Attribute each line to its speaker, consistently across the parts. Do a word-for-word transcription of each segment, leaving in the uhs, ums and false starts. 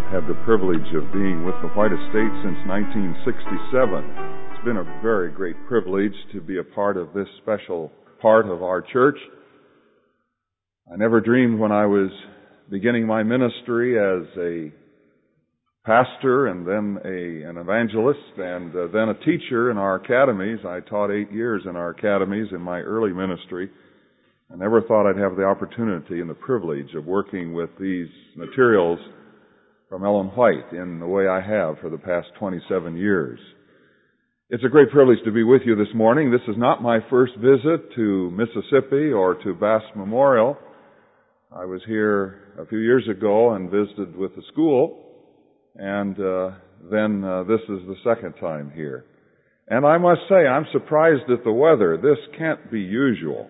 Speaker 1: I've had the privilege of being with the White Estate since nineteen sixty-seven. It's been a very great privilege to be a part of this special part of our church. I never dreamed when I was beginning my ministry as a pastor and then a, an evangelist and uh, then a teacher in our academies. I taught eight years in our academies in my early ministry. I never thought I'd have the opportunity and the privilege of working with these materials from Ellen White in the way I have for the past twenty-seven years. It's a great privilege to be with you this morning. This is not my first visit to Mississippi or to Bass Memorial. I was here a few years ago and visited with the school, and uh, then uh, this is the second time here. And I must say, I'm surprised at the weather. This can't be usual.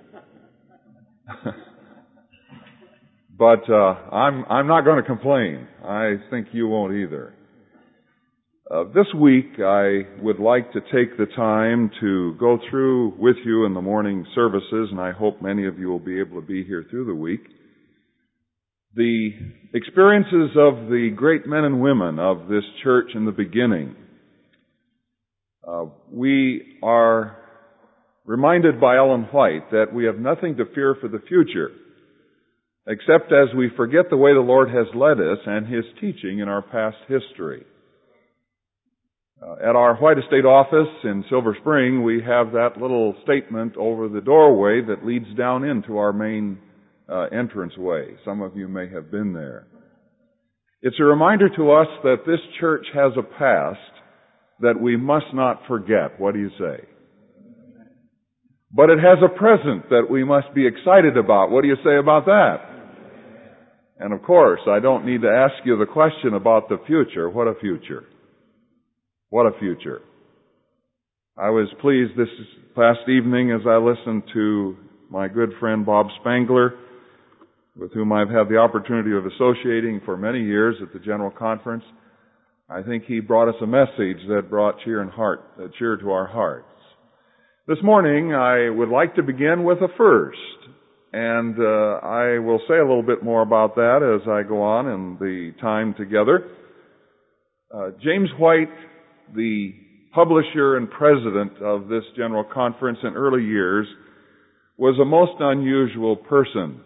Speaker 1: But uh, I'm I'm not going to complain. I think you won't either. Uh, this week, I would like to take the time to go through with you in the morning services, and I hope many of you will be able to be here through the week, the experiences of the great men and women of this church in the beginning. Uh, we are reminded by Ellen White that we have nothing to fear for the future, except as we forget the way the Lord has led us and His teaching in our past history. Uh, at our White Estate office in Silver Spring, we have that little statement over the doorway that leads down into our main uh, entranceway. Some of you may have been there. It's a reminder to us that this church has a past that we must not forget. What do you say? But it has a present that we must be excited about. What do you say about that? And of course, I don't need to ask you the question about the future. What a future. What a future. I was pleased this past evening as I listened to my good friend Bob Spangler, with whom I've had the opportunity of associating for many years at the General Conference. I think he brought us a message that brought cheer and heart, uh, cheer to our hearts. This morning, I would like to begin with a first. And uh, I will say a little bit more about that as I go on in the time together. Uh, James White, the publisher and president of this General Conference in early years, was a most unusual person.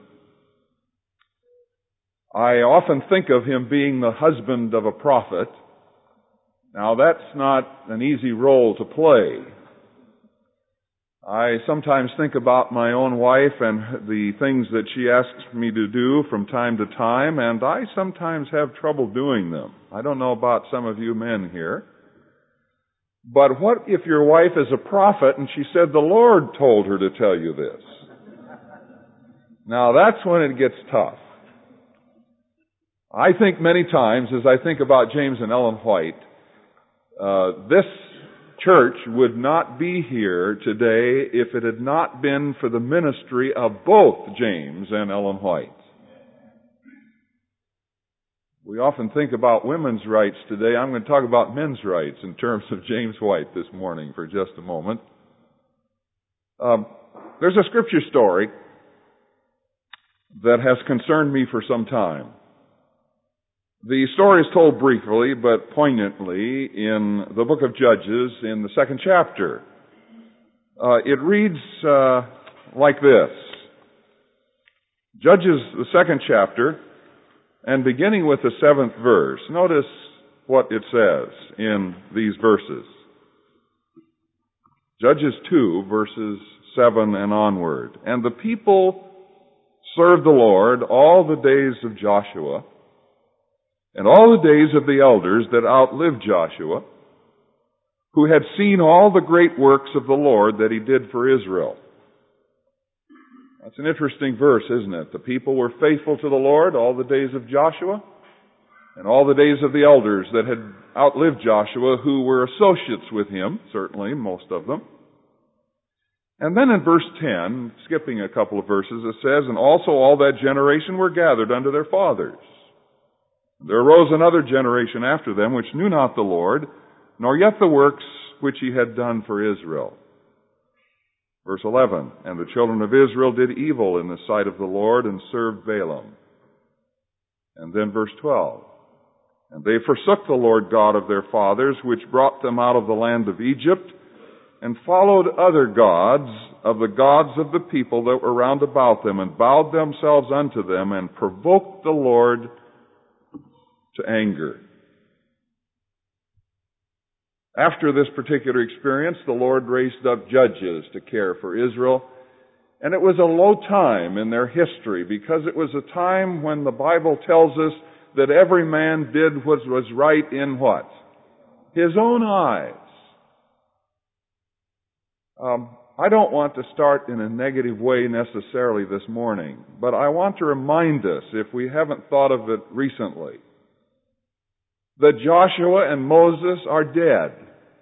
Speaker 1: I often think of him being the husband of a prophet. Now, that's not an easy role to play. I sometimes think about my own wife and the things that she asks me to do from time to time, and I sometimes have trouble doing them. I don't know about some of you men here. But what if your wife is a prophet and she said the Lord told her to tell you this? Now that's when it gets tough. I think many times as I think about James and Ellen White, uh, this church would not be here today if it had not been for the ministry of both James and Ellen White. We often think about women's rights today. I'm going to talk about men's rights in terms of James White this morning for just a moment. Um, there's a scripture story that has concerned me for some time. The story is told briefly but poignantly in the book of Judges in the second chapter. Uh, it reads uh, like this. Judges, the second chapter, and beginning with the seventh verse. Notice what it says in these verses. Judges two, verses seven and onward. And the people served the Lord all the days of Joshua, and all the days of the elders that outlived Joshua, who had seen all the great works of the Lord that He did for Israel. That's an interesting verse, isn't it? The people were faithful to the Lord all the days of Joshua, and all the days of the elders that had outlived Joshua, who were associates with him, certainly, most of them. And then in verse ten, skipping a couple of verses, it says, and also all that generation were gathered unto their fathers. There arose another generation after them, which knew not the Lord, nor yet the works which He had done for Israel. Verse eleven, and the children of Israel did evil in the sight of the Lord, and served Balaam. And then verse twelve, And they forsook the Lord God of their fathers, which brought them out of the land of Egypt, and followed other gods of the gods of the people that were round about them, and bowed themselves unto them, and provoked the Lord to anger. After this particular experience, the Lord raised up judges to care for Israel. And it was a low time in their history, because it was a time when the Bible tells us that every man did what was right in what? His own eyes. Um, I don't want to start in a negative way necessarily this morning, but I want to remind us, if we haven't thought of it recently, that Joshua and Moses are dead.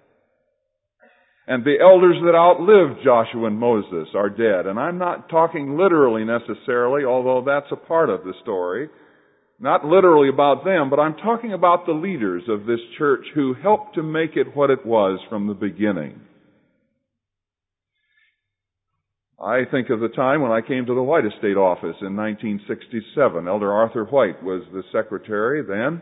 Speaker 1: And the elders that outlived Joshua and Moses are dead. And I'm not talking literally necessarily, although that's a part of the story. Not literally about them, but I'm talking about the leaders of this church who helped to make it what it was from the beginning. I think of the time when I came to the White Estate office in nineteen sixty-seven. Elder Arthur White was the secretary then.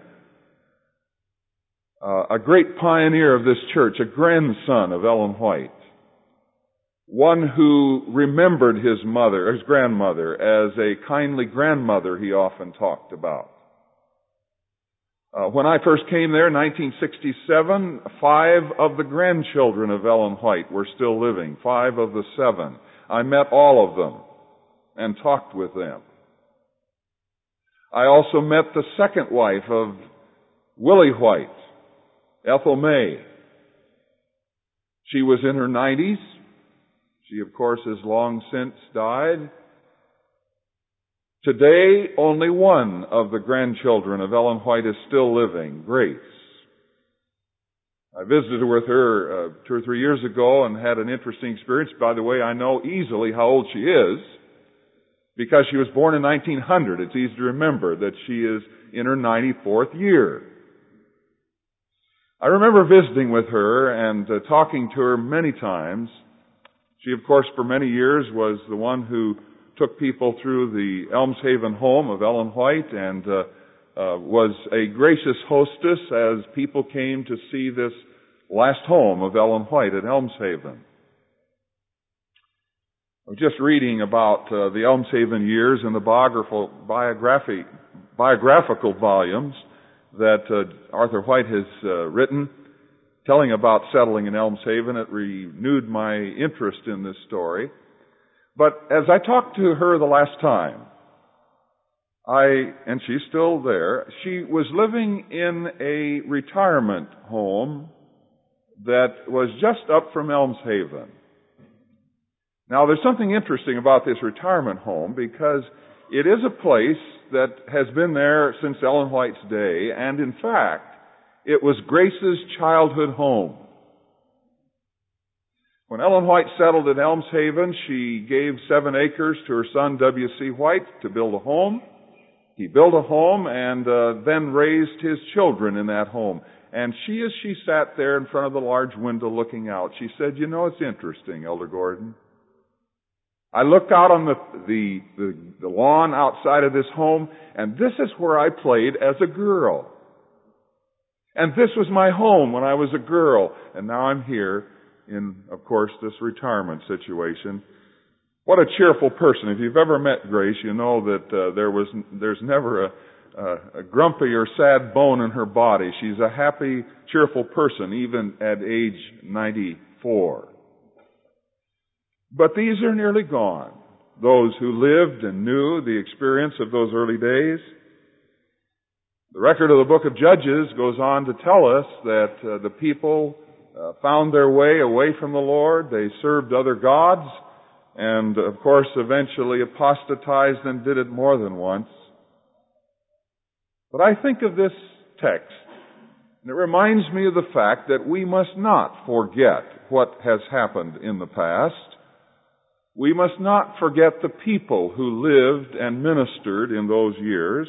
Speaker 1: Uh, a great pioneer of this church, a grandson of Ellen White. One who remembered his mother, his grandmother, as a kindly grandmother he often talked about. Uh, when I first came there in nineteen sixty-seven, five of the grandchildren of Ellen White were still living, five of the seven. I met all of them and talked with them. I also met the second wife of Willie White, Ethel May. She was in her nineties. She, of course, has long since died. Today, only one of the grandchildren of Ellen White is still living, Grace. I visited with her uh, two or three years ago and had an interesting experience. By the way, I know easily how old she is because she was born in nineteen hundred. It's easy to remember that she is in her ninety-fourth year. I remember visiting with her and uh, talking to her many times. She, of course, for many years was the one who took people through the Elmshaven home of Ellen White and uh, uh, was a gracious hostess as people came to see this last home of Ellen White at Elmshaven. I was just reading about uh, the Elmshaven years in the biographical, biography, biographical volumes that uh, Arthur White has uh, written, telling about settling in Elmshaven. It renewed my interest in this story. But as I talked to her the last time, I, and she's still there, she was living in a retirement home that was just up from Elmshaven. Now, there's something interesting about this retirement home because it is a place that has been there since Ellen White's day, and in fact, it was Grace's childhood home. When Ellen White settled in Elmshaven, she gave seven acres to her son W C White to build a home. He built a home and uh, then raised his children in that home. And she, as she sat there in front of the large window looking out, she said, "You know, it's interesting, Elder Gordon. I look out on the, the, the, the lawn outside of this home, and this is where I played as a girl. And this was my home when I was a girl. And now I'm here in, of course, this retirement situation." What a cheerful person. If you've ever met Grace, you know that uh, there was, there's never a, a, a grumpy or sad bone in her body. She's a happy, cheerful person, even at age ninety-four. But these are nearly gone. Those who lived and knew the experience of those early days. The record of the book of Judges goes on to tell us that uh, the people uh, found their way away from the Lord. They served other gods and, of course, eventually apostatized and did it more than once. But I think of this text, and it reminds me of the fact that we must not forget what has happened in the past. We must not forget the people who lived and ministered in those years.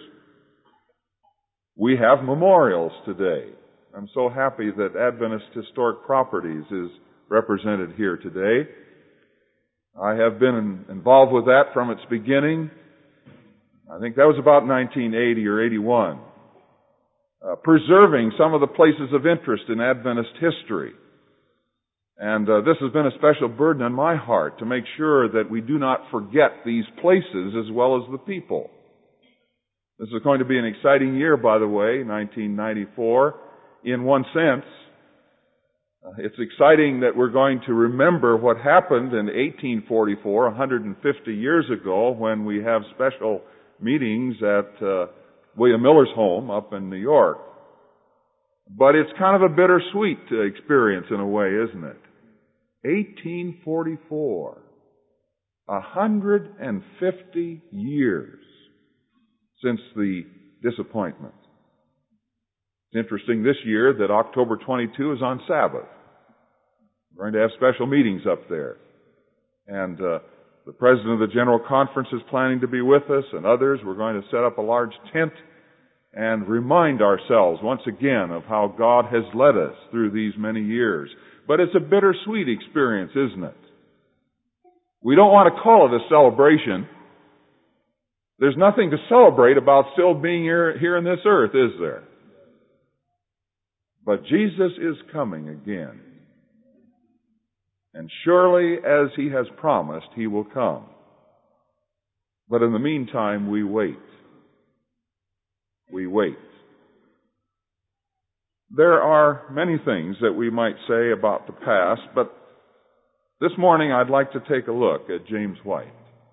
Speaker 1: We have memorials today. I'm so happy that Adventist Historic Properties is represented here today. I have been involved with that from its beginning. I think that was about nineteen eighty or eighty-one. Uh, preserving some of the places of interest in Adventist history. And uh, this has been a special burden on my heart to make sure that we do not forget these places as well as the people. This is going to be an exciting year, by the way, nineteen ninety-four, in one sense. Uh, it's exciting that we're going to remember what happened in eighteen forty-four, one hundred fifty years ago, when we have special meetings at uh, William Miller's home up in New York. But it's kind of a bittersweet uh, experience in a way, isn't it? eighteen forty-four. one hundred fifty years since the disappointment. It's interesting this year that October twenty-second is on Sabbath. We're going to have special meetings up there. And uh, the President of the General Conference is planning to be with us, and others. We're going to set up a large tent and remind ourselves once again of how God has led us through these many years. But it's a bittersweet experience, isn't it? We don't want to call it a celebration. There's nothing to celebrate about still being here, here on this earth, is there? But Jesus is coming again. And surely, as He has promised, He will come. But in the meantime, we wait. We wait. There are many things that we might say about the past, but this morning I'd like to take a look at James White.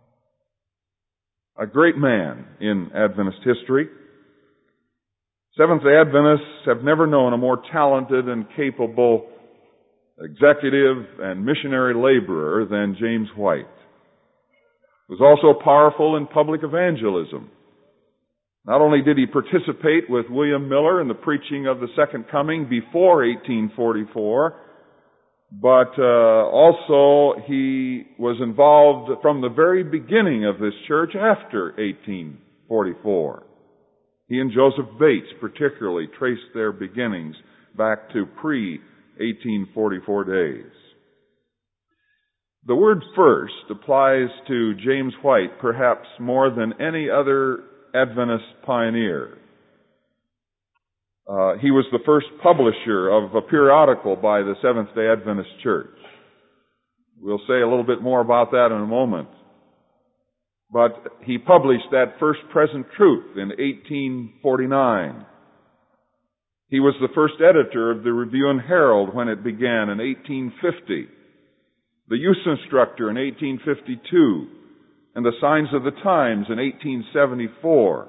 Speaker 1: A great man in Adventist history. Seventh-day Adventists have never known a more talented and capable executive and missionary laborer than James White. He was also powerful in public evangelism. Not only did he participate with William Miller in the preaching of the Second Coming before eighteen forty-four, but uh, also he was involved from the very beginning of this church after eighteen forty-four. He and Joseph Bates particularly traced their beginnings back to pre-eighteen forty-four days. The word first applies to James White perhaps more than any other Adventist pioneer. Uh, he was the first publisher of a periodical by the Seventh-day Adventist Church. We'll say a little bit more about that in a moment. But he published that first Present Truth in eighteen forty-nine. He was the first editor of the Review and Herald when it began in eighteen fifty. The Youth Instructor in eighteen fifty-two. And the Signs of the Times in eighteen seventy-four.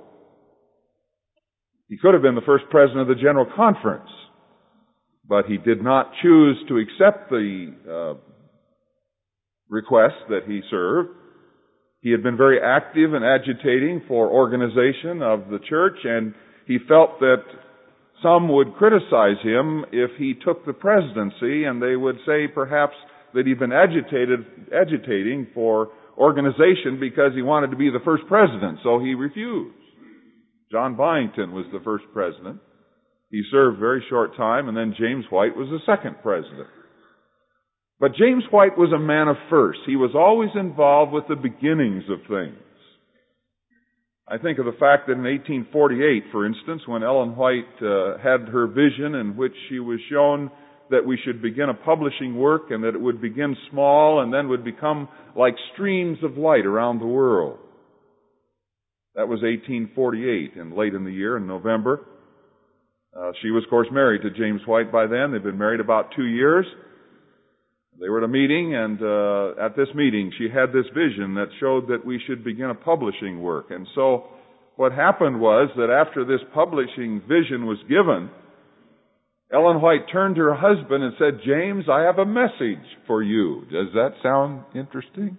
Speaker 1: He could have been the first president of the General Conference, but he did not choose to accept the uh, request that he served. He had been very active and agitating for organization of the church, and he felt that some would criticize him if he took the presidency, and they would say perhaps that he'd been agitated, agitating for organization because he wanted to be the first president, so he refused. John Byington was the first president. He served a very short time, and then James White was the second president. But James White was a man of first. He was always involved with the beginnings of things. I think of the fact that in eighteen forty-eight, for instance, when Ellen White uh, had her vision in which she was shown that we should begin a publishing work and that it would begin small and then would become like streams of light around the world. That was eighteen forty-eight, and late in the year, in November. Uh, she was, of course, married to James White by then. They'd been married about two years. They were at a meeting, and uh, at this meeting she had this vision that showed that we should begin a publishing work. And so what happened was that after this publishing vision was given, Ellen White turned to her husband and said, "James, I have a message for you." Does that sound interesting?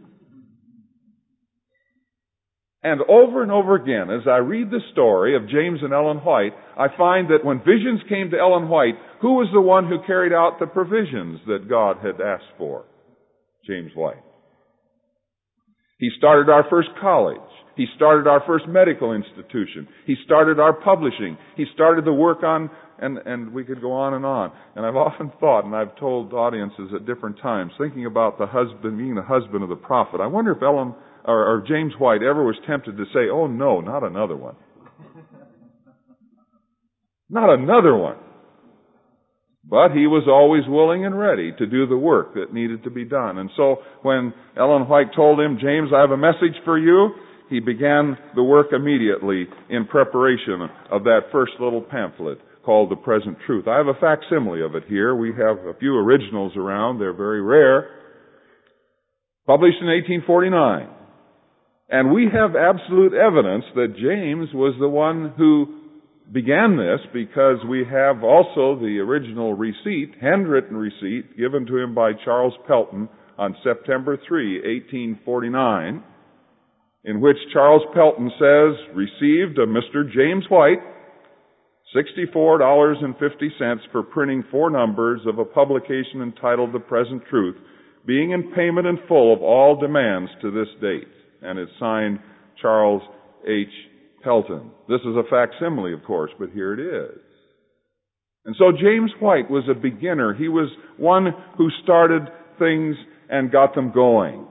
Speaker 1: And over and over again, as I read the story of James and Ellen White, I find that when visions came to Ellen White, who was the one who carried out the provisions that God had asked for? James White. He started our first college. He started our first medical institution. He started our publishing. He started the work on, and, and we could go on and on. And I've often thought, and I've told audiences at different times, thinking about the husband, being the husband of the prophet, I wonder if Ellen or, or James White ever was tempted to say, "Oh no, not another one." Not another one. But he was always willing and ready to do the work that needed to be done. And so when Ellen White told him, James, I have a message for you, he began the work immediately in preparation of that first little pamphlet called The Present Truth. I have a facsimile of it here. We have a few originals around. They're very rare. Published in eighteen forty-nine. And we have absolute evidence that James was the one who began this, because we have also the original receipt, handwritten receipt, given to him by Charles Pelton on September third, eighteen forty-nine, in which Charles Pelton says, received a Mister James White, sixty-four dollars and fifty cents for printing four numbers of a publication entitled The Present Truth, being in payment in full of all demands to this date. And it's signed Charles H. Pelton. This is a facsimile, of course, but here it is. And so James White was a beginner. He was one who started things and got them going.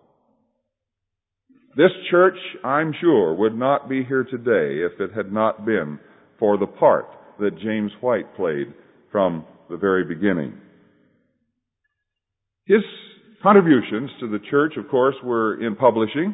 Speaker 1: This church, I'm sure, would not be here today if it had not been for the part that James White played from the very beginning. His contributions to the church, of course, were in publishing.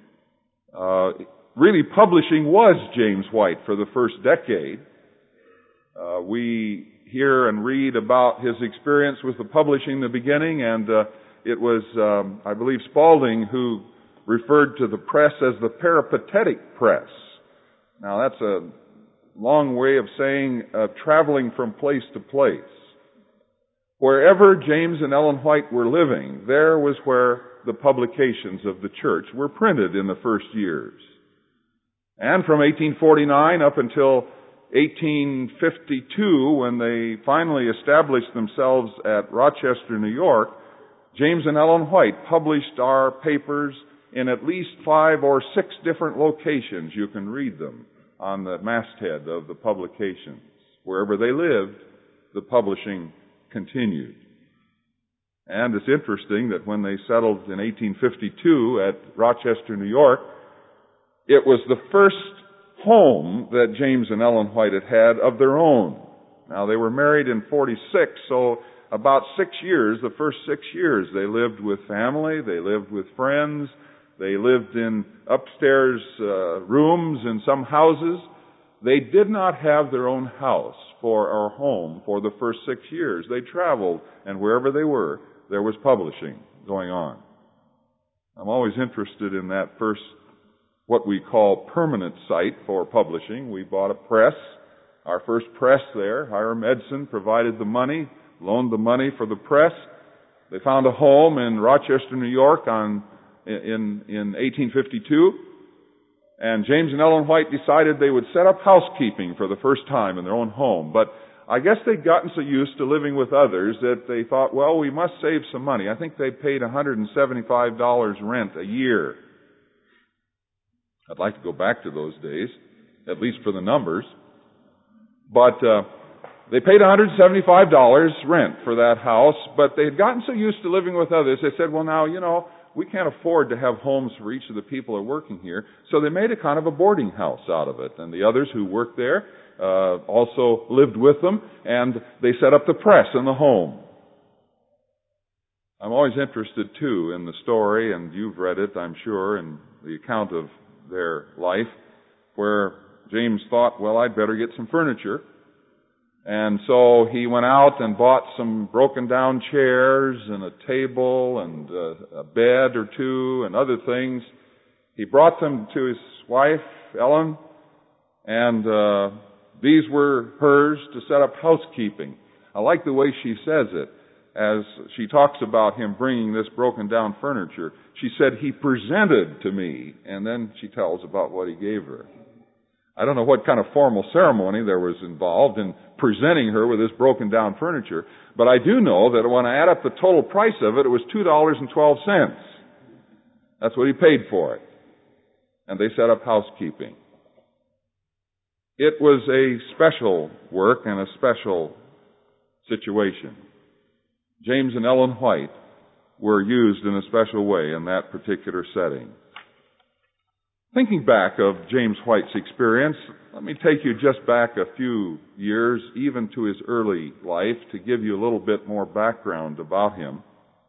Speaker 1: Uh, really, publishing was James White for the first decade. Uh, we hear and read about his experience with the publishing in the beginning, and uh, it was, um, I believe, Spalding who referred to the press as the peripatetic press. Now, that's a long way of saying uh, traveling from place to place. Wherever James and Ellen White were living, there was where the publications of the church were printed in the first years. And from eighteen forty-nine up until eighteen fifty-two, when they finally established themselves at Rochester, New York, James and Ellen White published our papers in at least five or six different locations. You can read them on the masthead of the publications. Wherever they lived, the publishing continued. And it's interesting that when they settled in eighteen fifty-two at Rochester, New York, it was the first home that James and Ellen White had had of their own. Now, they were married in forty-six, so about six years, the first six years, they lived with family, they lived with friends, they lived in upstairs uh, rooms in some houses. They did not have their own house for our home for the first six years. They traveled, and wherever they were, there was publishing going on. I'm always interested in that first, what we call permanent site for publishing. We bought a press, our first press there. Hiram Edson provided the money, loaned the money for the press. They found a home in Rochester, New York on in in eighteen fifty-two. And James and Ellen White decided they would set up housekeeping for the first time in their own home. But I guess they'd gotten so used to living with others that they thought, well, we must save some money. I think they paid one hundred seventy-five dollars rent a year. I'd like to go back to those days, at least for the numbers. But uh, they paid one hundred seventy-five dollars rent for that house, but they had gotten so used to living with others, they said, well, now, you know, we can't afford to have homes for each of the people who are working here. So they made a kind of a boarding house out of it. And the others who worked there uh, also lived with them, and they set up the press in the home. I'm always interested, too, in the story, and you've read it, I'm sure, in the account of their life, where James thought, well, I'd better get some furniture. And so he went out and bought some broken down chairs and a table and a, a bed or two and other things. He brought them to his wife, Ellen, and uh, these were hers to set up housekeeping. I like the way she says it as she talks about him bringing this broken down furniture. She said, he presented to me, and then she tells about what he gave her. I don't know what kind of formal ceremony there was involved in presenting her with this broken down furniture, but I do know that when I add up the total price of it, it was two dollars and twelve cents. That's what he paid for it. And they set up housekeeping. It was a special work and a special situation. James and Ellen White were used in a special way in that particular setting. Thinking back of James White's experience, let me take you just back a few years, even to his early life, to give you a little bit more background about him.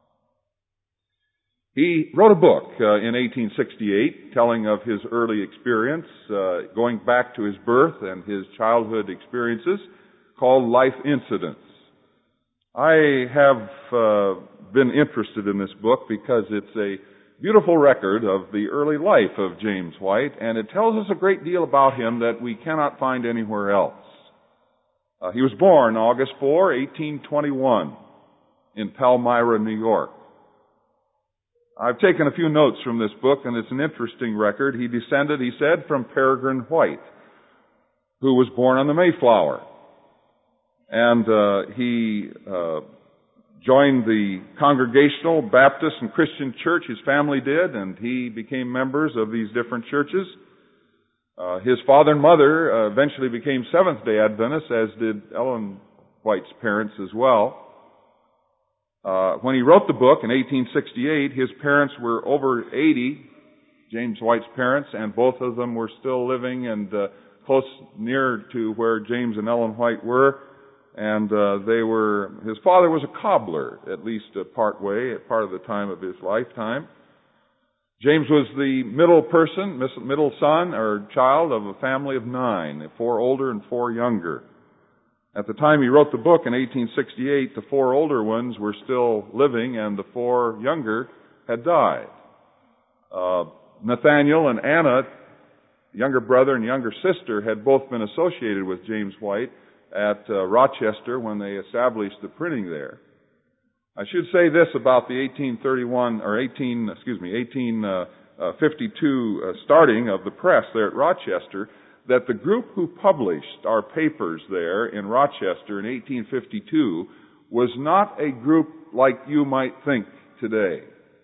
Speaker 1: He wrote a book uh, in eighteen sixty-eight telling of his early experience, uh, going back to his birth and his childhood experiences, called Life Incidents. I have uh, been interested in this book because it's a beautiful record of the early life of James White, and it tells us a great deal about him that we cannot find anywhere else. Uh, he was born August fourth, eighteen twenty-one, in Palmyra, New York. I've taken a few notes from this book, and it's an interesting record. He descended, he said, from Peregrine White, who was born on the Mayflower. And uh, he uh, joined the Congregational Baptist and Christian Church. His family did, and he became members of these different churches. Uh, his father and mother uh, eventually became Seventh-day Adventists, as did Ellen White's parents as well. Uh, when he wrote the book in eighteen sixty-eight, his parents were over eighty, James White's parents, and both of them were still living and uh, close, near to where James and Ellen White were. And uh, they were, his father was a cobbler, at least uh, part way, at part of the time of his lifetime. James was the middle person, middle son or child of a family of nine, four older and four younger. At the time he wrote the book in eighteen sixty-eight, the four older ones were still living and the four younger had died. Uh, Nathaniel and Anna, younger brother and younger sister, had both been associated with James White at uh, Rochester when they established the printing there. I should say this about the eighteen thirty-one or eighteen, excuse me, eighteen fifty-two uh, starting of the press there at Rochester, that the group who published our papers there in Rochester in eighteen fifty-two was not a group like you might think today.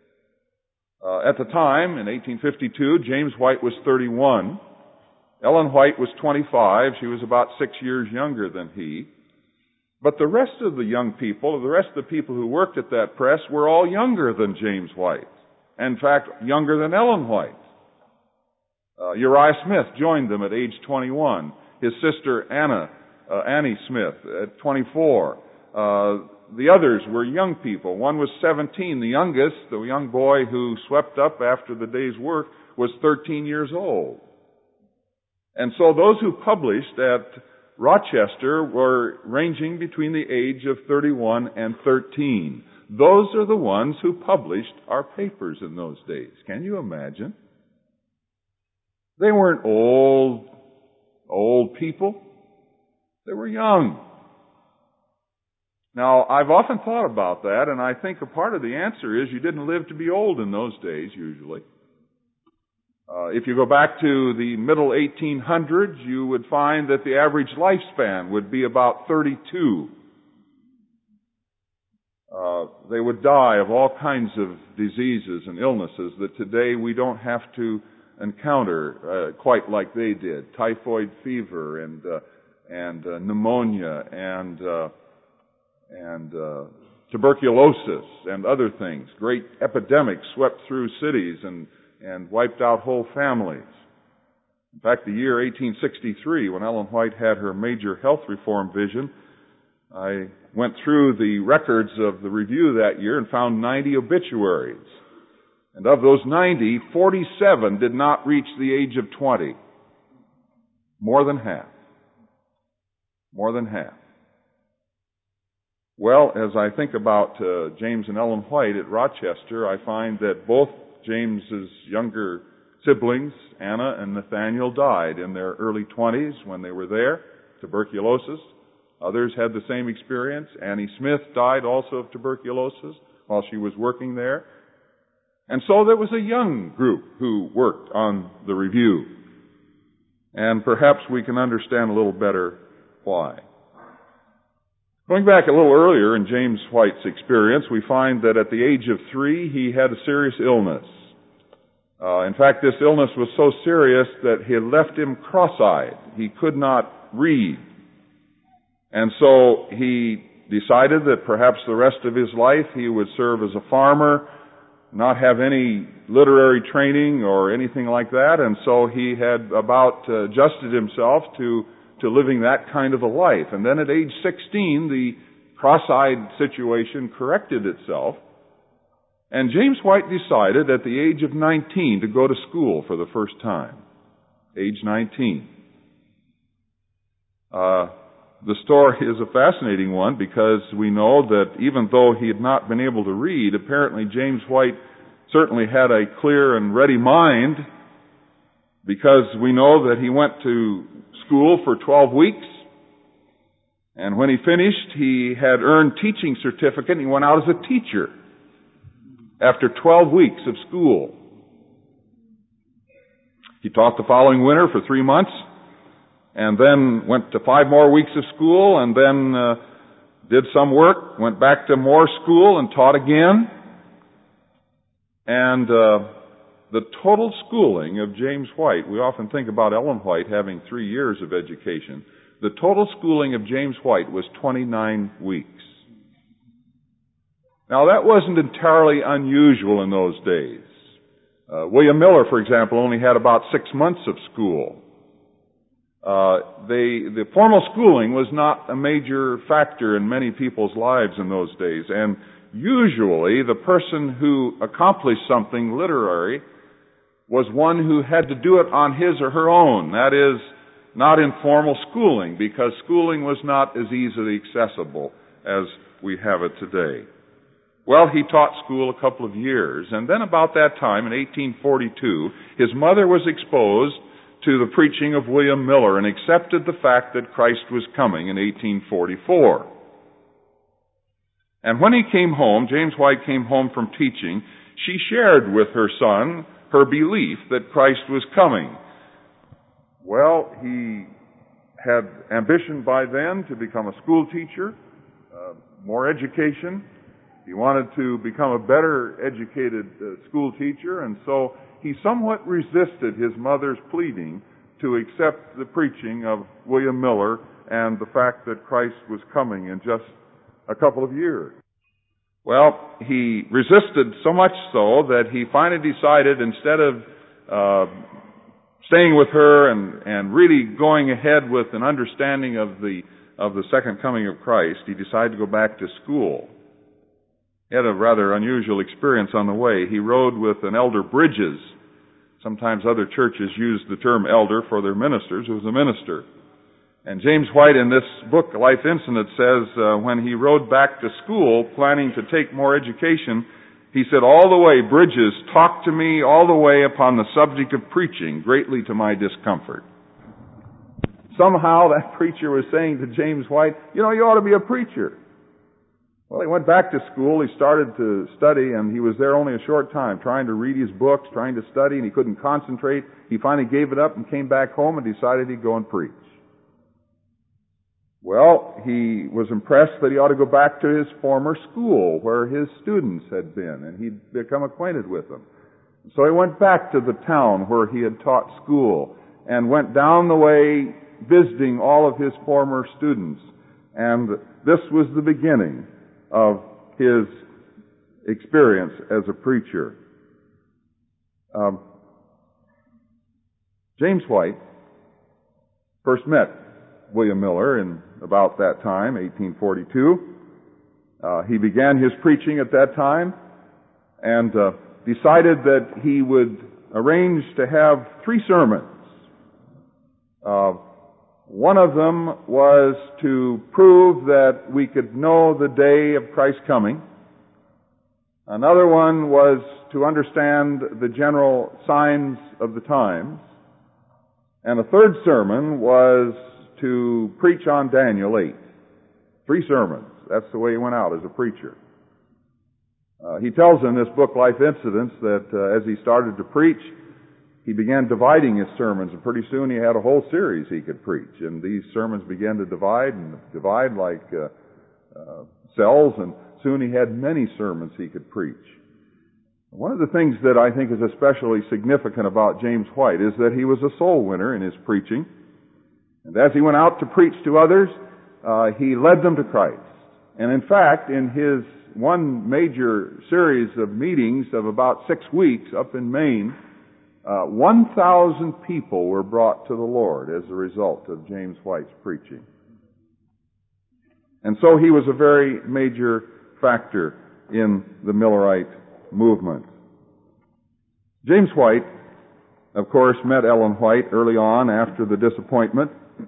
Speaker 1: Uh, at the time, in eighteen fifty-two, James White was thirty-one. Ellen White was twenty-five. She was about six years younger than he. But the rest of the young people, the rest of the people who worked at that press, were all younger than James White. In fact, younger than Ellen White. Uh, Uriah Smith joined them at age twenty-one. His sister Anna, uh, Annie Smith at twenty-four. Uh, the others were young people. One was seventeen. The youngest, the young boy who swept up after the day's work, was thirteen years old. And so those who published at Rochester were ranging between the age of thirty-one and thirteen. Those are the ones who published our papers in those days. Can you imagine? They weren't old, old people. They were young. Now, I've often thought about that, and I think a part of the answer is you didn't live to be old in those days, usually. Uh, if you go back to the middle eighteen hundreds, you would find that the average lifespan would be about thirty-two. Uh, they would die of all kinds of diseases and illnesses that today we don't have to encounter uh, quite like they did. Typhoid fever and uh, and uh, pneumonia and uh, and uh, tuberculosis and other things. Great epidemics swept through cities and and wiped out whole families. In fact, the year eighteen sixty-three, when Ellen White had her major health reform vision, I went through the records of the review that year and found ninety obituaries. And of those ninety, forty-seven did not reach the age of twenty. More than half. More than half. Well, as I think about uh, James and Ellen White at Rochester, I find that both James's younger siblings, Anna and Nathaniel, died in their early twenties when they were there, tuberculosis. Others had the same experience. Annie Smith died also of tuberculosis while she was working there. And so there was a young group who worked on the review. And perhaps we can understand a little better why. Going back a little earlier in James White's experience, we find that at the age of three, he had a serious illness. Uh, in fact, this illness was so serious that it left him cross-eyed. He could not read. And so he decided that perhaps the rest of his life he would serve as a farmer, not have any literary training or anything like that, and so he had about uh, adjusted himself to, to living that kind of a life. And then at age sixteen, the cross-eyed situation corrected itself, and James White decided at the age of nineteen to go to school for the first time. Age nineteen. Uh, the story is a fascinating one because we know that even though he had not been able to read, apparently James White certainly had a clear and ready mind, because we know that he went to school for twelve weeks, and when he finished, he had earned teaching certificate, and he went out as a teacher after twelve weeks of school. He taught the following winter for three months, and then went to five more weeks of school, and then uh, did some work, went back to more school and taught again. And uh, the total schooling of James White, we often think about Ellen White having three years of education. The total schooling of James White was twenty-nine weeks. Now, that wasn't entirely unusual in those days. Uh, William Miller, for example, only had about six months of school. Uh, they, the formal schooling was not a major factor in many people's lives in those days, and usually the person who accomplished something literary was one who had to do it on his or her own. That is, not in formal schooling, because schooling was not as easily accessible as we have it today. Well, he taught school a couple of years, and then about that time, in eighteen forty-two, his mother was exposed to the preaching of William Miller and accepted the fact that Christ was coming in eighteen forty-four. And when he came home, James White came home from teaching, she shared with her son her belief that Christ was coming. Well, he had ambition by then to become a school teacher, uh, more education. He wanted to become a better educated uh, school teacher, and so he somewhat resisted his mother's pleading to accept the preaching of William Miller and the fact that Christ was coming in just a couple of years. Well, he resisted so much so that he finally decided, instead of uh, staying with her and, and really going ahead with an understanding of the of the second coming of Christ, he decided to go back to school. He had a rather unusual experience on the way. He rode with an elder Bridges. Sometimes other churches use the term elder for their ministers. It was a minister. And James White in this book, Life Incident, says uh, when he rode back to school planning to take more education, he said, "All the way, Bridges talked to me all the way upon the subject of preaching, greatly to my discomfort." Somehow that preacher was saying to James White, "You know, you ought to be a preacher." Well, he went back to school, he started to study, and he was there only a short time, trying to read his books, trying to study, and he couldn't concentrate. He finally gave it up and came back home and decided he'd go and preach. Well, he was impressed that he ought to go back to his former school where his students had been, and he'd become acquainted with them. So he went back to the town where he had taught school and went down the way visiting all of his former students. And this was the beginning of his experience as a preacher. Um, James White first met William Miller in about that time, eighteen forty-two. Uh, he began his preaching at that time and uh, decided that he would arrange to have three sermons. Uh, One of them was to prove that we could know the day of Christ's coming. Another one was to understand the general signs of the times. And a third sermon was to preach on Daniel eight. Three sermons. That's the way he went out as a preacher. Uh, he tells in this book, Life Incidents, that uh, as he started to preach, he began dividing his sermons, and pretty soon he had a whole series he could preach. And these sermons began to divide and divide like uh, uh, cells, and soon he had many sermons he could preach. One of the things that I think is especially significant about James White is that he was a soul winner in his preaching. And as he went out to preach to others, uh, he led them to Christ. And in fact, in his one major series of meetings of about six weeks up in Maine, uh, one thousand people were brought to the Lord as a result of James White's preaching. And so he was a very major factor in the Millerite movement. James White, of course, met Ellen White early on after the disappointment.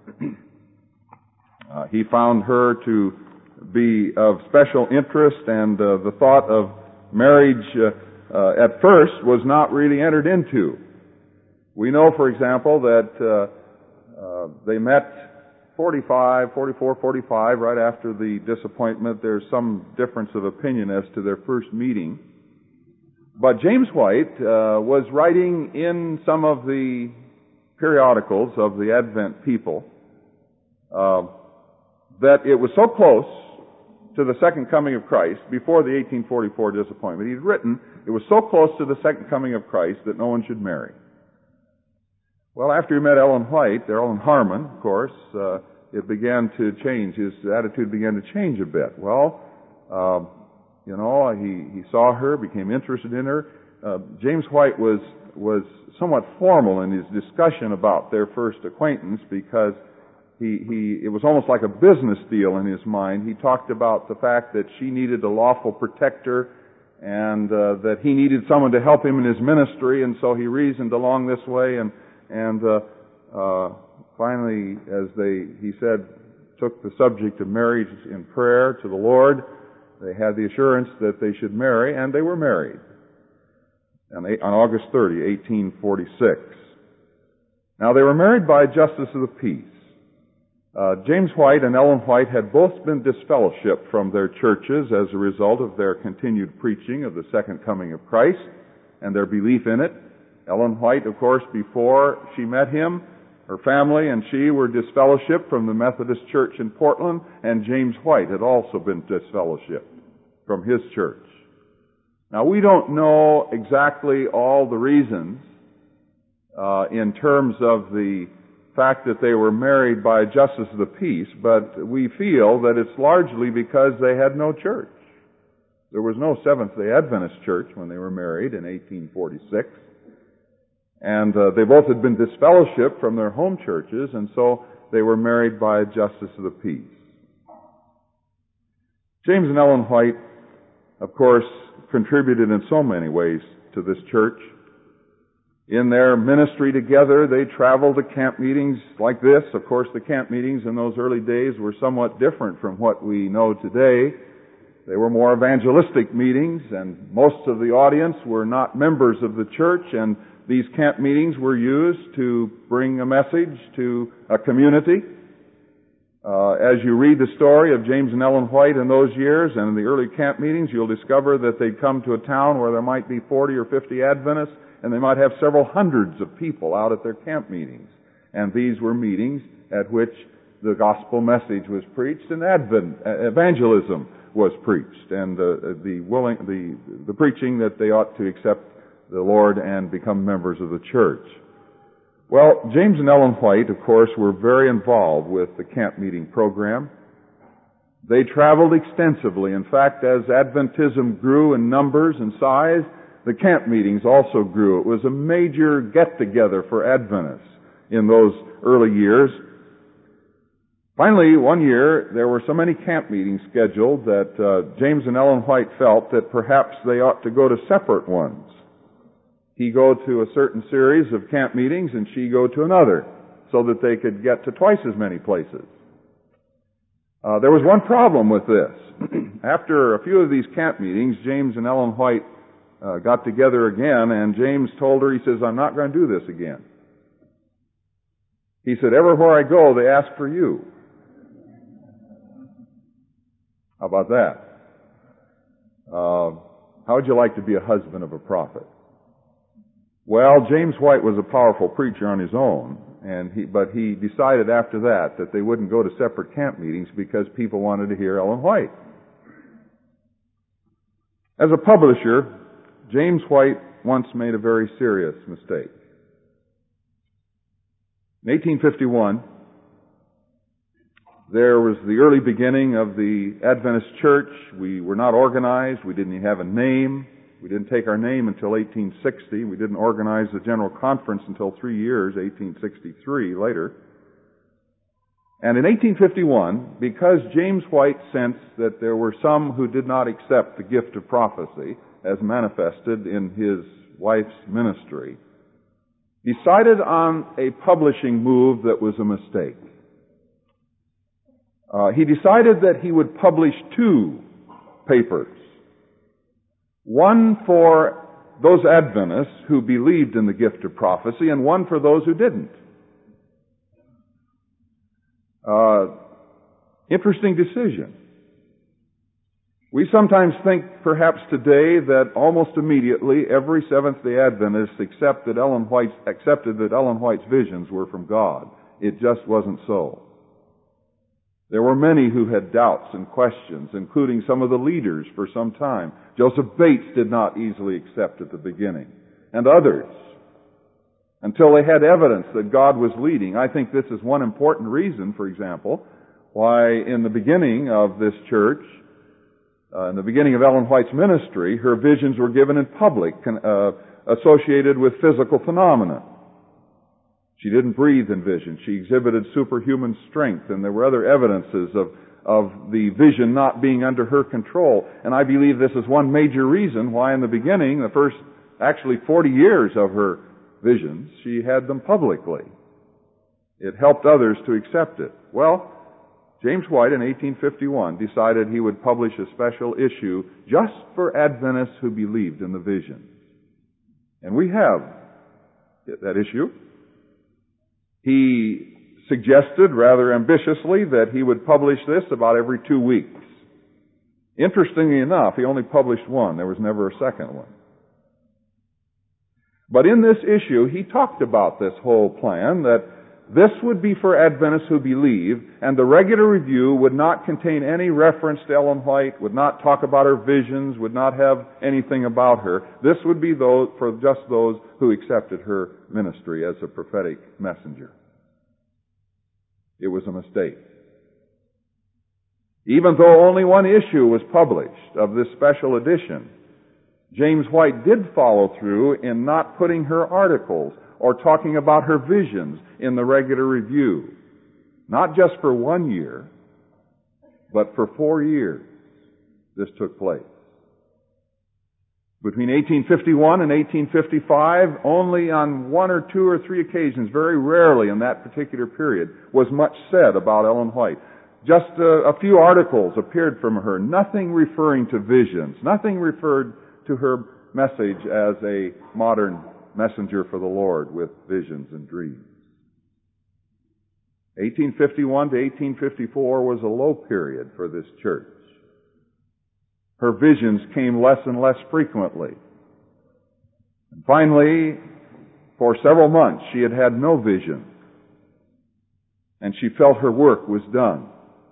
Speaker 1: uh, he found her to be of special interest, and uh, the thought of marriage uh, uh, at first was not really entered into. We know, for example, that uh, uh, they met forty-five, forty-four, forty-five, right after the disappointment. There's some difference of opinion as to their first meeting. But James White uh, was writing in some of the periodicals of the Advent people uh, that it was so close to the second coming of Christ, before the eighteen forty-four disappointment. He'd written, it was so close to the second coming of Christ that no one should marry. Well, after he met Ellen White, Ellen Harmon, of course, uh, it began to change. His attitude began to change a bit. Well, uh, you know, he, he saw her, became interested in her. Uh, James White was was somewhat formal in his discussion about their first acquaintance, because he, he it was almost like a business deal in his mind. He talked about the fact that she needed a lawful protector, and uh, that he needed someone to help him in his ministry, and so he reasoned along this way, and and uh, uh, finally, as they he said, took the subject of marriage in prayer to the Lord. They had the assurance that they should marry, and they were married on August thirtieth, eighteen forty-six. Now, they were married by a justice of the peace. Uh, James White and Ellen White had both been disfellowshipped from their churches as a result of their continued preaching of the second coming of Christ and their belief in it. Ellen White, of course, before she met him, her family and she were disfellowshipped from the Methodist Church in Portland, and James White had also been disfellowshipped from his church. Now, we don't know exactly all the reasons uh, in terms of the fact that they were married by a justice of the peace, but we feel that it's largely because they had no church. There was no Seventh-day Adventist church when they were married in eighteen forty-six. And uh, they both had been disfellowshipped from their home churches, and so they were married by a justice of the peace. James and Ellen White, of course, contributed in so many ways to this church. In their ministry together, they traveled to camp meetings like this. Of course, the camp meetings in those early days were somewhat different from what we know today. They were more evangelistic meetings, and most of the audience were not members of the church, and these camp meetings were used to bring a message to a community. Uh, as you read the story of James and Ellen White in those years and in the early camp meetings, you'll discover that they'd come to a town where there might be forty or fifty Adventists, and they might have several hundreds of people out at their camp meetings. And these were meetings at which the gospel message was preached and Advent, evangelism was preached, and uh, the willing, the the preaching that they ought to accept the Lord and become members of the church. Well, James and Ellen White, of course, were very involved with the camp meeting program. They traveled extensively. In fact, as Adventism grew in numbers and size, the camp meetings also grew. It was a major get-together for Adventists in those early years. Finally, one year, there were so many camp meetings scheduled that uh, James and Ellen White felt that perhaps they ought to go to separate ones. He go to a certain series of camp meetings and she go to another, so that they could get to twice as many places. Uh, there was one problem with this. After a few of these camp meetings, James and Ellen White uh, got together again, and James told her, he says, "I'm not going to do this again." He said, "Everywhere I go, they ask for you." How about that? Uh, how would you like to be a husband of a prophet? Well, James White was a powerful preacher on his own, and he, but he decided after that that they wouldn't go to separate camp meetings because people wanted to hear Ellen White. As a publisher, James White once made a very serious mistake. In eighteen fifty-one, There was the early beginning of the Adventist Church. We were not organized. We didn't even have a name. We didn't take our name until eighteen sixty. We didn't organize the General Conference until three years, eighteen sixty-three, later. And in eighteen fifty-one, because James White sensed that there were some who did not accept the gift of prophecy as manifested in his wife's ministry, decided on a publishing move that was a mistake. Uh, he decided that he would publish two papers. One for those Adventists who believed in the gift of prophecy, and one for those who didn't. Uh, interesting decision. We sometimes think, perhaps today, that almost immediately every Seventh-day Adventist accepted Ellen White's, accepted that Ellen White's visions were from God. It just wasn't so. There were many who had doubts and questions, including some of the leaders for some time. Joseph Bates did not easily accept at the beginning, and others, until they had evidence that God was leading. I think this is one important reason, for example, why in the beginning of this church, uh, in the beginning of Ellen White's ministry, her visions were given in public, uh, associated with physical phenomena. She didn't breathe in vision. She exhibited superhuman strength, and there were other evidences of, of the vision not being under her control. And I believe this is one major reason why in the beginning, the first actually forty years of her visions, she had them publicly. It helped others to accept it. Well, James White in eighteen fifty-one decided he would publish a special issue just for Adventists who believed in the visions. And we have that issue. He suggested rather ambitiously that he would publish this about every two weeks. Interestingly enough, he only published one. There was never a second one. But in this issue, he talked about this whole plan, that this would be for Adventists who believe, and the regular review would not contain any reference to Ellen White, would not talk about her visions, would not have anything about her. This would be those, for just those who accepted her ministry as a prophetic messenger. It was a mistake. Even though only one issue was published of this special edition, James White did follow through in not putting her articles or talking about her visions in the regular review. Not just for one year, but for four years this took place. Between eighteen fifty-one and eighteen fifty-five, only on one or two or three occasions, very rarely in that particular period, was much said about Ellen White. Just a, a few articles appeared from her, nothing referring to visions, nothing referred to her message as a modern messenger for the Lord with visions and dreams. eighteen fifty-one to eighteen fifty-four was a low period for this church. Her visions came less and less frequently. And finally, for several months, she had had no vision, and she felt her work was done.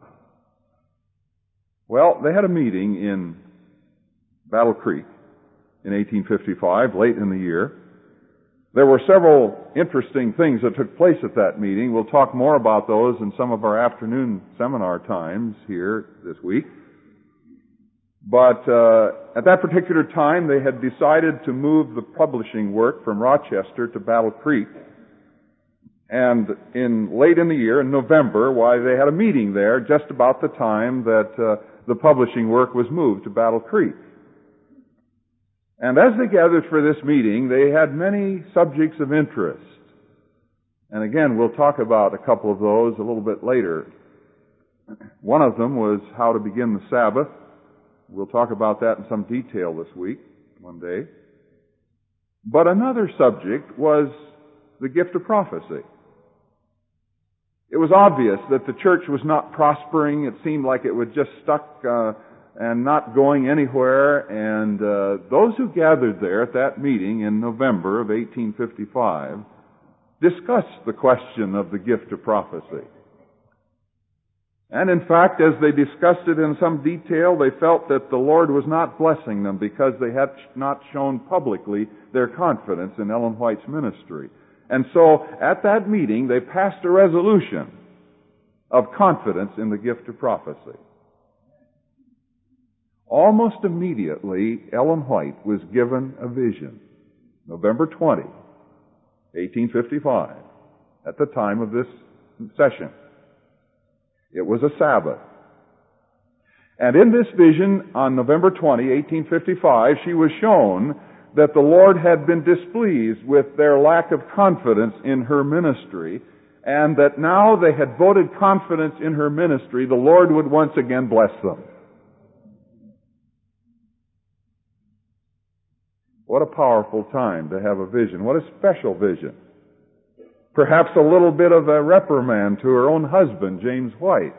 Speaker 1: Well, they had a meeting in Battle Creek in eighteen fifty-five, late in the year. There were several interesting things that took place at that meeting. We'll talk more about those in some of our afternoon seminar times here this week. But uh, at that particular time, they had decided to move the publishing work from Rochester to Battle Creek. And in late in the year, in November, why they had a meeting there just about the time that uh, the publishing work was moved to Battle Creek. And as they gathered for this meeting, they had many subjects of interest. And again, we'll talk about a couple of those a little bit later. One of them was how to begin the Sabbath. We'll talk about that in some detail this week, one day. But another subject was the gift of prophecy. It was obvious that the church was not prospering. It seemed like it was just stuck uh, and not going anywhere. And uh, those who gathered there at that meeting in November of eighteen fifty-five discussed the question of the gift of prophecy. And in fact, as they discussed it in some detail, they felt that the Lord was not blessing them because they had not shown publicly their confidence in Ellen White's ministry. And so, at that meeting, they passed a resolution of confidence in the gift of prophecy. Almost immediately, Ellen White was given a vision, November twentieth, eighteen fifty-five, at the time of this session. It was a Sabbath. And in this vision, on November twentieth, eighteen fifty-five, she was shown that the Lord had been displeased with their lack of confidence in her ministry, and that now they had voted confidence in her ministry, the Lord would once again bless them. What a powerful time to have a vision. What a special vision. Perhaps a little bit of a reprimand to her own husband, James White.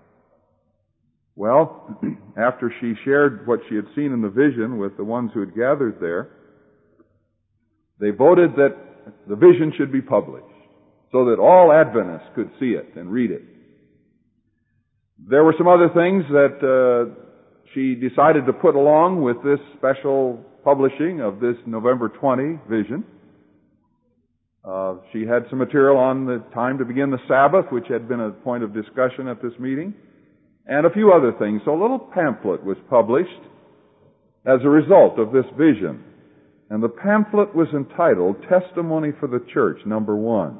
Speaker 1: Well, after she shared what she had seen in the vision with the ones who had gathered there, they voted that the vision should be published so that all Adventists could see it and read it. There were some other things that uh, she decided to put along with this special publishing of this November twentieth vision. Uh, she had some material on the time to begin the Sabbath, which had been a point of discussion at this meeting, and a few other things. So a little pamphlet was published as a result of this vision. And the pamphlet was entitled Testimony for the Church, number one.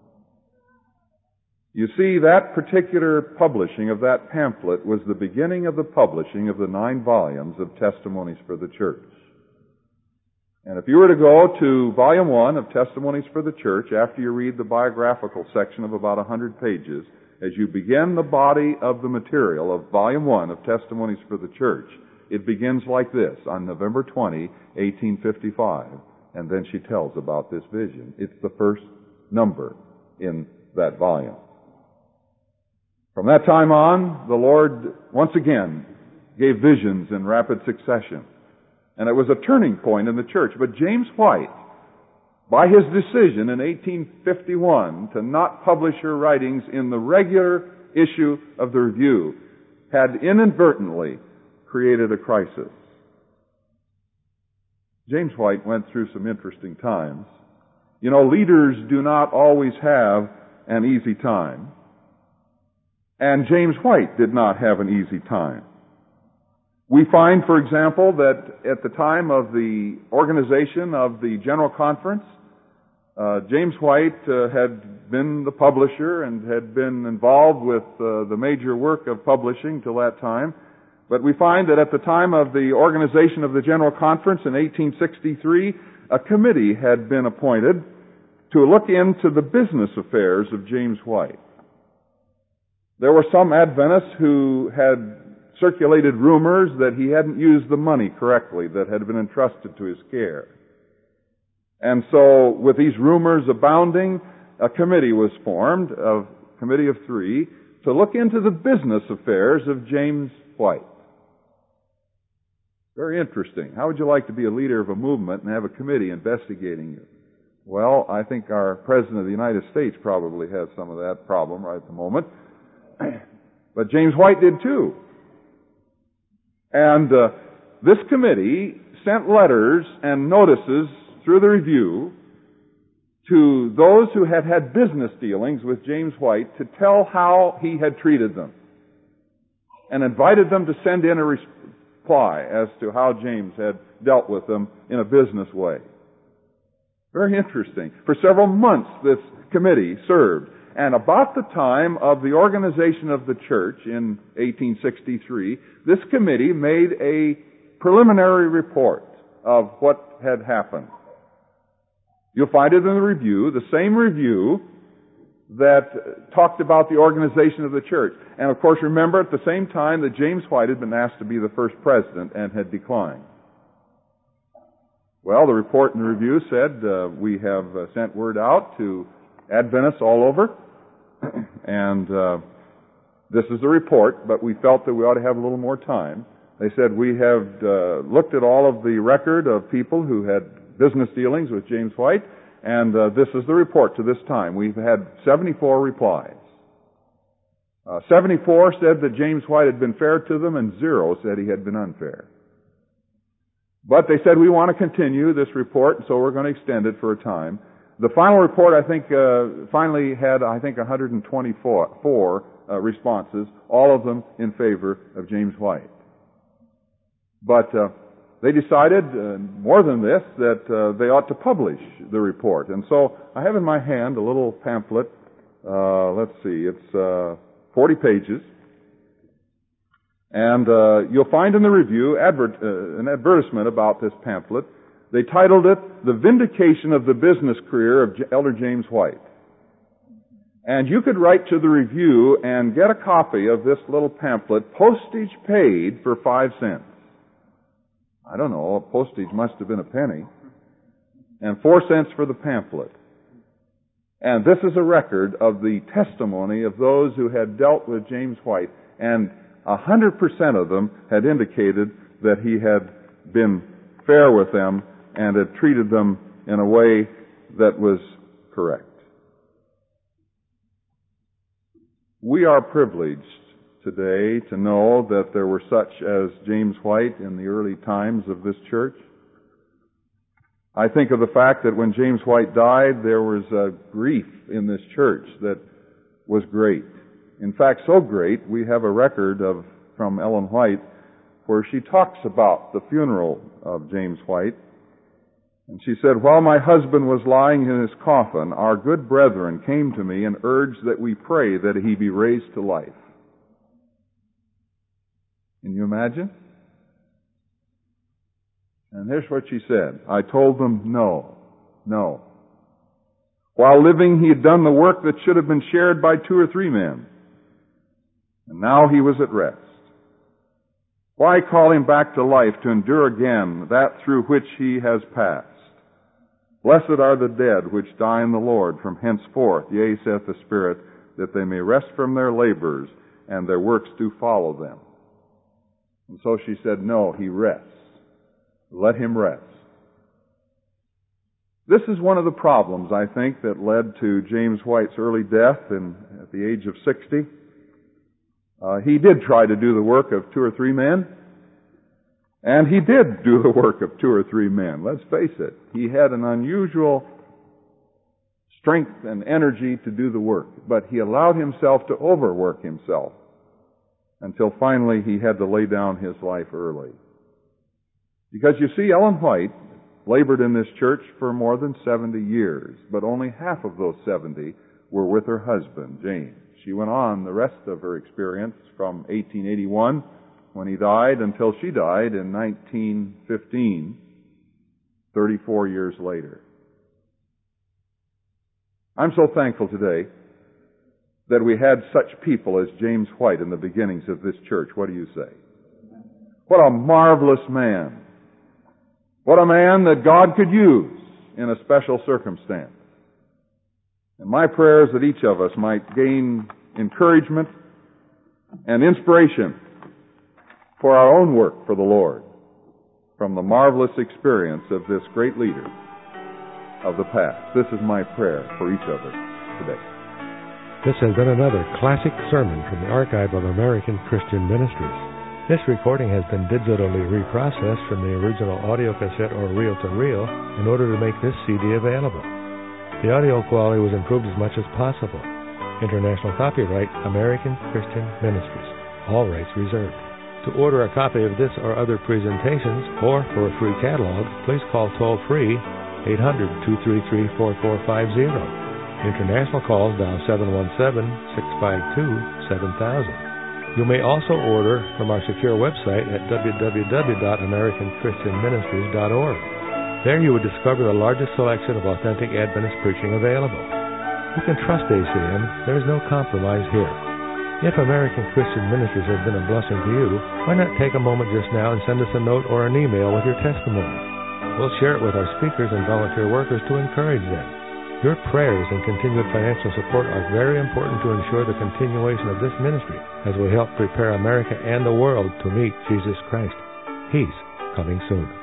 Speaker 1: You see, that particular publishing of that pamphlet was the beginning of the publishing of the nine volumes of Testimonies for the Church. And if you were to go to volume one of Testimonies for the Church, after you read the biographical section of about one hundred pages, as you begin the body of the material of volume one of Testimonies for the Church, it begins like this, on November twentieth, eighteen fifty-five, and then she tells about this vision. It's the first number in that volume. From that time on, the Lord once again gave visions in rapid succession. And it was a turning point in the church. But James White, by his decision in eighteen fifty-one to not publish her writings in the regular issue of the Review, had inadvertently created a crisis. James White went through some interesting times. You know, leaders do not always have an easy time. And James White did not have an easy time. We find, for example, that at the time of the organization of the General Conference, uh, James White uh, had been the publisher and had been involved with uh, the major work of publishing till that time. But we find that at the time of the organization of the General Conference in eighteen sixty-three, a committee had been appointed to look into the business affairs of James White. There were some Adventists who had circulated rumors that he hadn't used the money correctly that had been entrusted to his care. And so, with these rumors abounding, a committee was formed, a committee of three, to look into the business affairs of James White. Very interesting. How would you like to be a leader of a movement and have a committee investigating you? Well, I think our President of the United States probably has some of that problem right at the moment. But James White did too. And uh, this committee sent letters and notices through the Review to those who had had business dealings with James White to tell how he had treated them, and invited them to send in a reply as to how James had dealt with them in a business way. Very interesting. For several months this committee served. And about the time of the organization of the church in eighteen sixty-three, this committee made a preliminary report of what had happened. You'll find it in the Review, the same Review that talked about the organization of the church. And of course, remember at the same time that James White had been asked to be the first president and had declined. Well, the report in the Review said, uh, we have uh, sent word out to Adventists all over, and uh, this is the report, but we felt that we ought to have a little more time. They said, we have uh, looked at all of the record of people who had business dealings with James White, and uh, this is the report to this time. We've had seventy-four replies. Uh, seventy-four said that James White had been fair to them, and zero said he had been unfair. But they said, we want to continue this report, and so we're going to extend it for a time. The final report, I think, uh, finally had, I think, one hundred twenty-four uh, responses, all of them in favor of James White. But uh, they decided, uh, more than this, that uh, they ought to publish the report. And so I have in my hand a little pamphlet. Uh, let's see, it's uh, forty pages. And uh, you'll find in the review advert, uh, an advertisement about this pamphlet. They titled it, "The Vindication of the Business Career of J- Elder James White." And you could write to the review and get a copy of this little pamphlet, postage paid, for five cents. I don't know, postage must have been a penny. And four cents for the pamphlet. And this is a record of the testimony of those who had dealt with James White, and a hundred percent of them had indicated that he had been fair with them and had treated them in a way that was correct. We are privileged today to know that there were such as James White in the early times of this church. I think of the fact that when James White died, there was a grief in this church that was great. In fact, so great, we have a record of from Ellen White where she talks about the funeral of James White. And she said, "While my husband was lying in his coffin, our good brethren came to me and urged that we pray that he be raised to life." Can you imagine? And here's what she said. "I told them no, no. While living, he had done the work that should have been shared by two or three men. And now he was at rest. Why call him back to life to endure again that through which he has passed? Blessed are the dead which die in the Lord from henceforth, yea, saith the Spirit, that they may rest from their labors, and their works do follow them." And so she said, no, he rests. Let him rest. This is one of the problems, I think, that led to James White's early death in, at the age of sixty. Uh, he did try to do the work of two or three men, and he did do the work of two or three men. Let's face it. He had an unusual strength and energy to do the work, but he allowed himself to overwork himself until finally he had to lay down his life early. Because you see, Ellen White labored in this church for more than seventy years, but only half of those seventy were with her husband, James. She went on the rest of her experience from eighteen eighty-one, when he died, until she died in nineteen fifteen, thirty-four years later. I'm so thankful today that we had such people as James White in the beginnings of this church. What do you say? What a marvelous man. What a man that God could use in a special circumstance. And my prayer is that each of us might gain encouragement and inspiration for our own work for the Lord from the marvelous experience of this great leader of the past. This is my prayer for each of us today.
Speaker 2: This has been another classic sermon from the Archive of American Christian Ministries. This recording has been digitally reprocessed from the original audio cassette or reel-to-reel in order to make this C D available. The audio quality was improved as much as possible. International copyright, American Christian Ministries. All rights reserved. To order a copy of this or other presentations, or for a free catalog, please call toll-free eight hundred, two three three, four four five zero. International calls dial seven one seven, six five two, seven thousand. You may also order from our secure website at w w w dot american christian ministries dot org. There you would discover the largest selection of authentic Adventist preaching available. You can trust A C M. There is no compromise here. If American Christian Ministries has been a blessing to you, why not take a moment just now and send us a note or an email with your testimony? We'll share it with our speakers and volunteer workers to encourage them. Your prayers and continued financial support are very important to ensure the continuation of this ministry as we help prepare America and the world to meet Jesus Christ. He's coming soon.